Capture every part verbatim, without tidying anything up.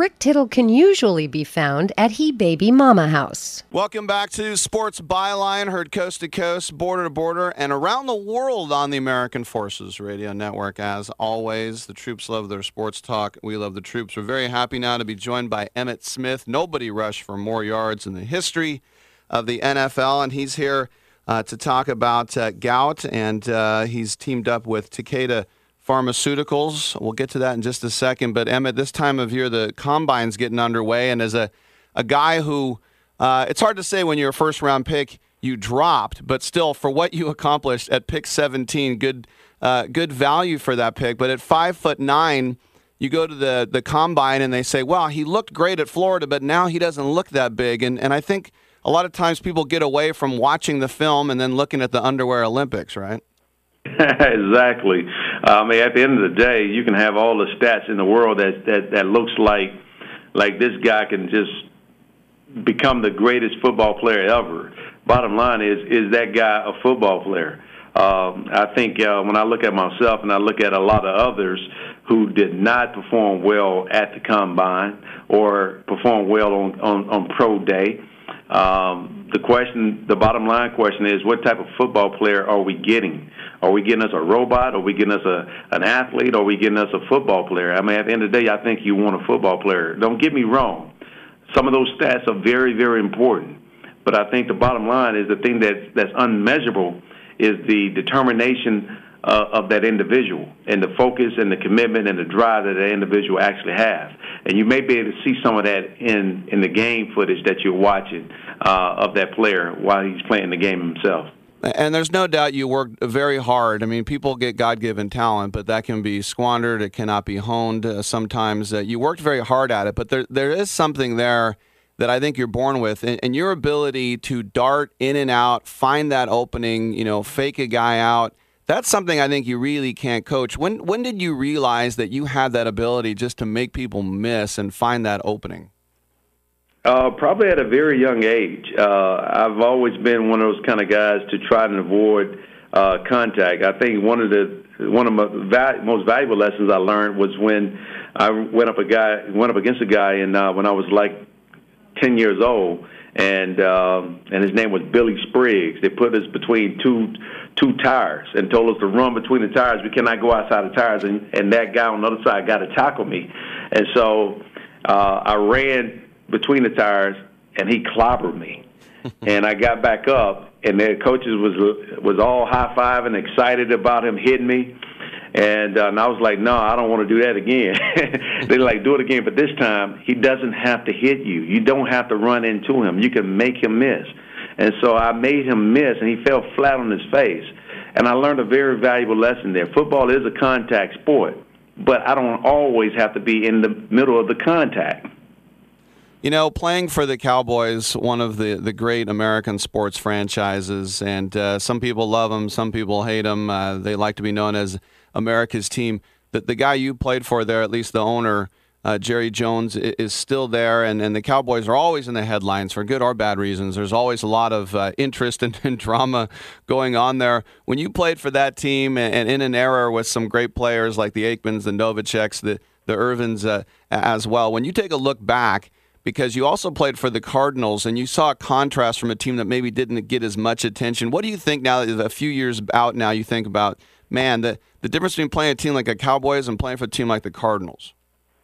Rick Tittle can usually be found at He Baby Mama House. Welcome back to Sports Byline, heard coast to coast, border to border, and around the world on the American Forces Radio Network. As always, the troops love their sports talk. We love the troops. We're very happy now to be joined by Emmitt Smith. Nobody rushed for more yards in the history of the N F L, and he's here uh, to talk about uh, gout, and uh, he's teamed up with Takeda Pharmaceuticals. We'll get to that in just a second. But Emmitt, this time of year, the combine's getting underway, and as a, a guy who, uh, it's hard to say when you're a first-round pick you dropped, but still, for what you accomplished at pick seventeen, good uh, good value for that pick. But at five foot nine, you go to the, the combine, and they say, well, he looked great at Florida, but now he doesn't look that big. And, and I think a lot of times people get away from watching the film and then looking at the underwear Olympics, right? Exactly. I mean, at the end of the day, you can have all the stats in the world that that, that looks like like this guy can just become the greatest football player ever. Bottom line is, is that guy a football player? Um, I think uh, when I look at myself and I look at a lot of others who did not perform well at the combine or perform well on, on, on pro day, um, the question, the bottom line question is, what type of football player are we getting? Are we getting us a robot? Are we getting us a an athlete? Are we getting us a football player? I mean, at the end of the day, I think you want a football player. Don't get me wrong. Some of those stats are very, very important. But I think the bottom line is the thing that's, that's unmeasurable is the determination uh, of that individual and the focus and the commitment and the drive that that individual actually has. And you may be able to see some of that in, in the game footage that you're watching uh, of that player while he's playing the game himself. And there's no doubt you worked very hard. I mean, people get God-given talent, but that can be squandered. It cannot be honed uh, sometimes. Uh, you worked very hard at it, but there there is something there that I think you're born with. And, and your ability to dart in and out, find that opening, you know, fake a guy out, that's something I think you really can't coach. When, when did you realize that you had that ability just to make people miss and find that opening? Uh, probably at a very young age. Uh, I've always been one of those kind of guys to try and avoid uh, contact. I think one of the one of my val- most valuable lessons I learned was when I went up a guy went up against a guy, and uh, when I was like ten years old, and um, and his name was Billy Spriggs. They put us between two two tires and told us to run between the tires. We cannot go outside the tires, and, and that guy on the other side got to tackle me, and so uh, I ran between the tires, and he clobbered me. And I got back up, and the coaches was was all high-fiving, excited about him hitting me. And, uh, and I was like, no, I don't want to do that again. They're like, do it again, but this time he doesn't have to hit you. You don't have to run into him. You can make him miss. And so I made him miss, and he fell flat on his face. And I learned a very valuable lesson there. Football is a contact sport, but I don't always have to be in the middle of the contact. You know, playing for the Cowboys, one of the, the great American sports franchises, and uh, some people love them, some people hate them. Uh, they like to be known as America's team. The, the guy you played for there, at least the owner, uh, Jerry Jones, is still there, and, and the Cowboys are always in the headlines for good or bad reasons. There's always a lot of uh, interest and, and drama going on there. When you played for that team, and, and in an era with some great players like the Aikmans, the Novaceks, the, the Irvins uh, as well, when you take a look back, because you also played for the Cardinals, and you saw a contrast from a team that maybe didn't get as much attention. What do you think now, a few years out now, you think about, man, the, the difference between playing a team like the Cowboys and playing for a team like the Cardinals?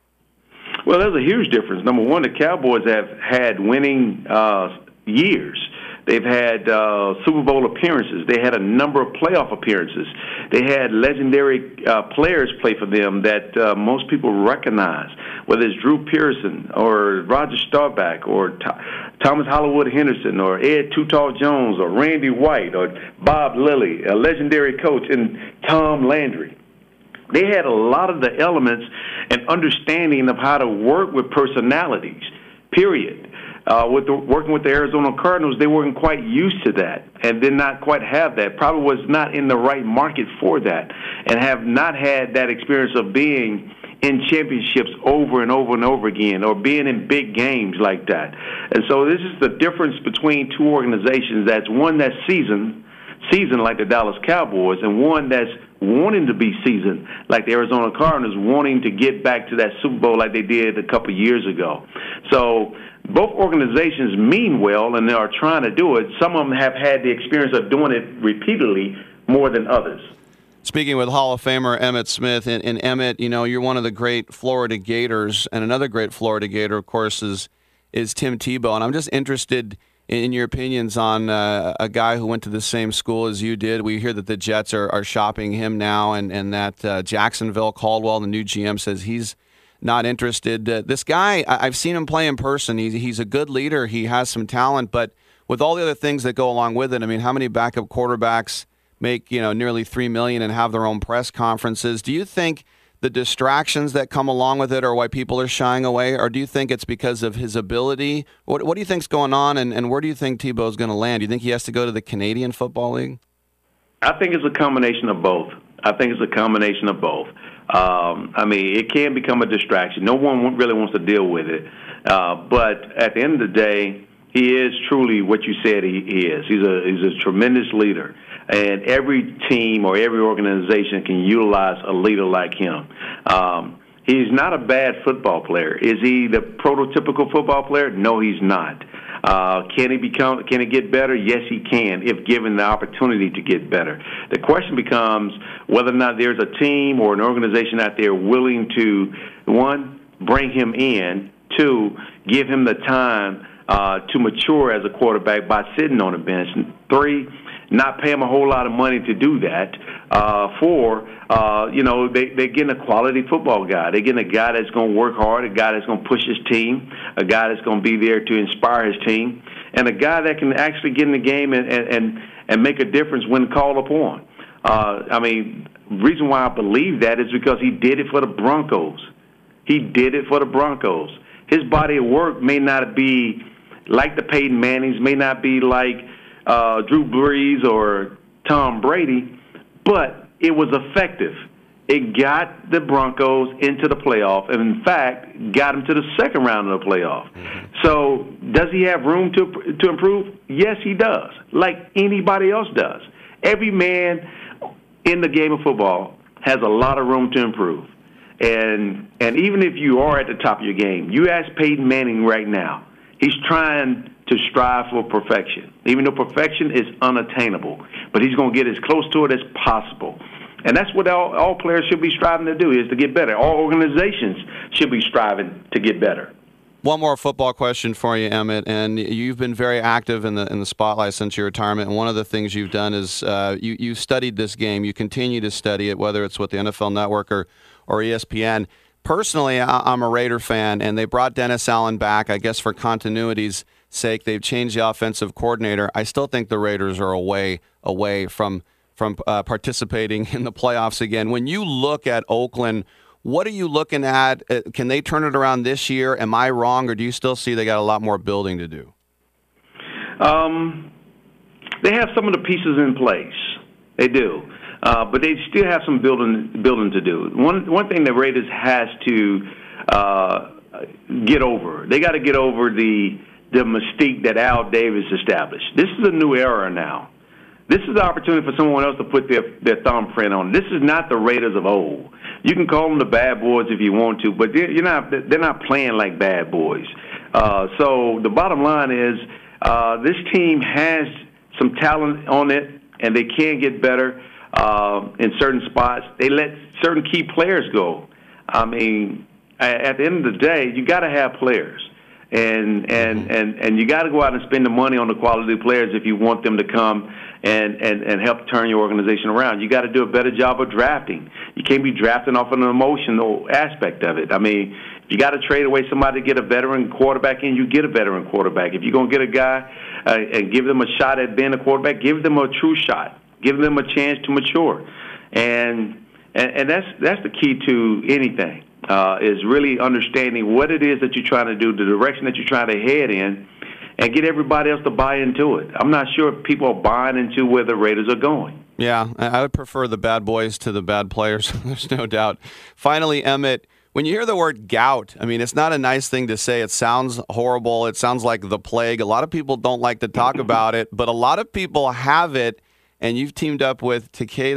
Well, there's a huge difference. Number one, the Cowboys have had winning uh, years. They've had uh, Super Bowl appearances. They had a number of playoff appearances. They had legendary uh, players play for them that uh, most people recognize, whether it's Drew Pearson or Roger Staubach or Th- Thomas Hollywood Henderson or Ed Too Tall Jones or Randy White or Bob Lilly, a legendary coach, and Tom Landry. They had a lot of the elements and understanding of how to work with personalities, period. Uh, with the, working with the Arizona Cardinals, they weren't quite used to that and did not quite have that. Probably was not in the right market for that and have not had that experience of being in championships over and over and over again or being in big games like that. And so this is the difference between two organizations. That's one that's seasoned, seasoned like the Dallas Cowboys, and one that's wanting to be seasoned, like the Arizona Cardinals wanting to get back to that Super Bowl like they did a couple of years ago. So both organizations mean well, and they are trying to do it. Some of them have had the experience of doing it repeatedly more than others. Speaking with Hall of Famer Emmitt Smith, and, and Emmitt, you know, you're one of the great Florida Gators, and another great Florida Gator, of course, is is Tim Tebow. And I'm just interested in, in your opinions on uh, a guy who went to the same school as you did. We hear that the Jets are, are shopping him now, and, and that uh, Jacksonville, Caldwell, the new G M, says he's not interested. Uh, this guy, I, I've seen him play in person. He's, he's a good leader. He has some talent, but with all the other things that go along with it, I mean, how many backup quarterbacks make, you know, nearly three million dollars and have their own press conferences? Do you think the distractions that come along with it are why people are shying away, or do you think it's because of his ability? What, what do you think's going on, and, and where do you think Tebow's going to land? Do you think he has to go to the Canadian Football League? I think it's a combination of both. I think it's a combination of both. Um, I mean, it can become a distraction. No one really wants to deal with it. Uh, but at the end of the day, he is truly what you said he, he is. He's a, he's a tremendous leader. And every team or every organization can utilize a leader like him. Um, he's not a bad football player. Is he the prototypical football player? No, he's not. Uh, can he become? Can he get better? Yes, he can, if given the opportunity to get better. The question becomes whether or not there's a team or an organization out there willing to, one, bring him in, two, give him the time uh, to mature as a quarterback by sitting on the bench, and three, not pay him a whole lot of money to do that. Uh, four, uh, you know, they, they're getting a quality football guy. They're getting a guy that's going to work hard, a guy that's going to push his team, a guy that's going to be there to inspire his team, and a guy that can actually get in the game and, and, and make a difference when called upon. Uh, I mean, the reason why I believe that is because he did it for the Broncos. He did it for the Broncos. His body of work may not be like the Peyton Mannings, may not be like Uh, Drew Brees or Tom Brady, but it was effective. It got the Broncos into the playoff, and in fact, got them to the second round of the playoff. Mm-hmm. So does he have room to to improve? Yes, he does, like anybody else does. Every man in the game of football has a lot of room to improve. And and even if you are at the top of your game, you ask Peyton Manning right now, he's trying to strive for perfection, even though perfection is unattainable. But he's going to get as close to it as possible. And that's what all, all players should be striving to do, is to get better. All organizations should be striving to get better. One more football question for you, Emmitt. And you've been very active in the in the spotlight since your retirement. And one of the things you've done is uh, you, you studied this game. You continue to study it, whether it's with the N F L Network or, or E S P N. Personally, I'm a Raider fan, and they brought Dennis Allen back, I guess, for continuity's sake. They've changed the offensive coordinator. I still think the Raiders are away away from from uh, participating in the playoffs again. When you look at Oakland, what are you looking at? Uh, can they turn it around this year? Am I wrong, or do you still see they got a lot more building to do? Um, they have some of the pieces in place. They do. Uh, but they still have some building building to do. One one thing the Raiders has to uh, get over, they got to get over the the mystique that Al Davis established. This is a new era now. This is the opportunity for someone else to put their, their thumbprint on. This is not the Raiders of old. You can call them the bad boys if you want to, but they're, you're not, they're not playing like bad boys. Uh, so the bottom line is uh, this team has some talent on it, and they can get better uh, in certain spots. They let certain key players go. I mean, at the end of the day, you got to have players. And and, and, and you got to go out and spend the money on the quality players if you want them to come and, and, and help turn your organization around. You got to do a better job of drafting. You can't be drafting off an emotional aspect of it. I mean, if you got to trade away somebody to get a veteran quarterback in, you get a veteran quarterback. If you're going to get a guy uh, and give them a shot at being a quarterback, give them a true shot. Give them a chance to mature. And and, and that's that's the key to anything. Uh, is really understanding what it is that you're trying to do, the direction that you're trying to head in, and get everybody else to buy into it. I'm not sure if people are buying into where the Raiders are going. Yeah, I would prefer the bad boys to the bad players. There's no doubt. Finally, Emmitt, when you hear the word gout, I mean, it's not a nice thing to say. It sounds horrible. It sounds like the plague. A lot of people don't like to talk about it, but a lot of people have it, and you've teamed up with Takeda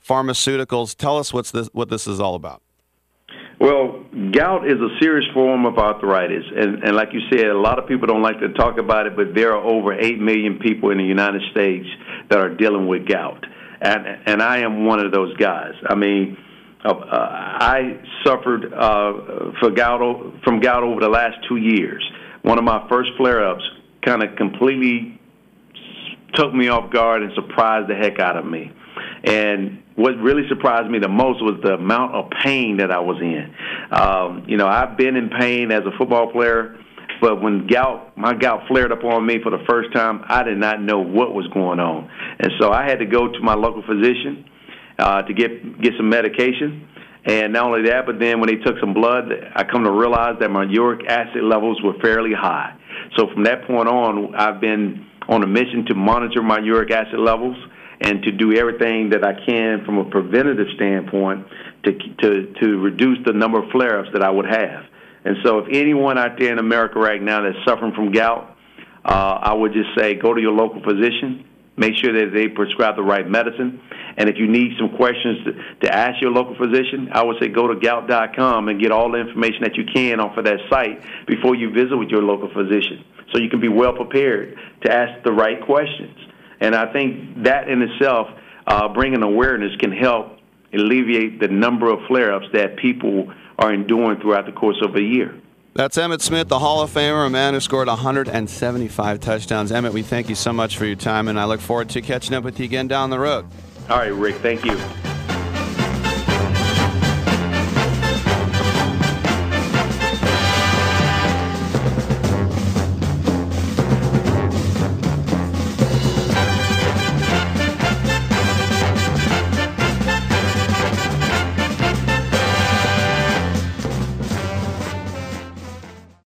pharmaceuticals. Tell us what's this, what this is all about. Well, gout is a serious form of arthritis, and, and like you said, a lot of people don't like to talk about it, but there are over eight million people in the United States that are dealing with gout, and and I am one of those guys. I mean, uh, uh, I suffered uh, for gout from gout over the last two years. One of my first flare-ups kind of completely took me off guard and surprised the heck out of me. And what really surprised me the most was the amount of pain that I was in. Um, you know, I've been in pain as a football player, but when gout, my gout flared up on me for the first time, I did not know what was going on. And so I had to go to my local physician uh, to get get some medication. And not only that, but then when they took some blood, I come to realize that my uric acid levels were fairly high. So from that point on, I've been on a mission to monitor my uric acid levels and to do everything that I can from a preventative standpoint to to to reduce the number of flare-ups that I would have. And so if anyone out there in America right now that's suffering from gout, uh, I would just say go to your local physician, make sure that they prescribe the right medicine. And if you need some questions to, to ask your local physician, I would say go to gout dot com and get all the information that you can off of that site before you visit with your local physician, so you can be well prepared to ask the right questions. And I think that in itself, uh, bringing awareness can help alleviate the number of flare-ups that people are enduring throughout the course of a year. That's Emmitt Smith, the Hall of Famer, a man who scored one hundred seventy-five touchdowns. Emmitt, we thank you so much for your time, and I look forward to catching up with you again down the road. All right, Rick, thank you.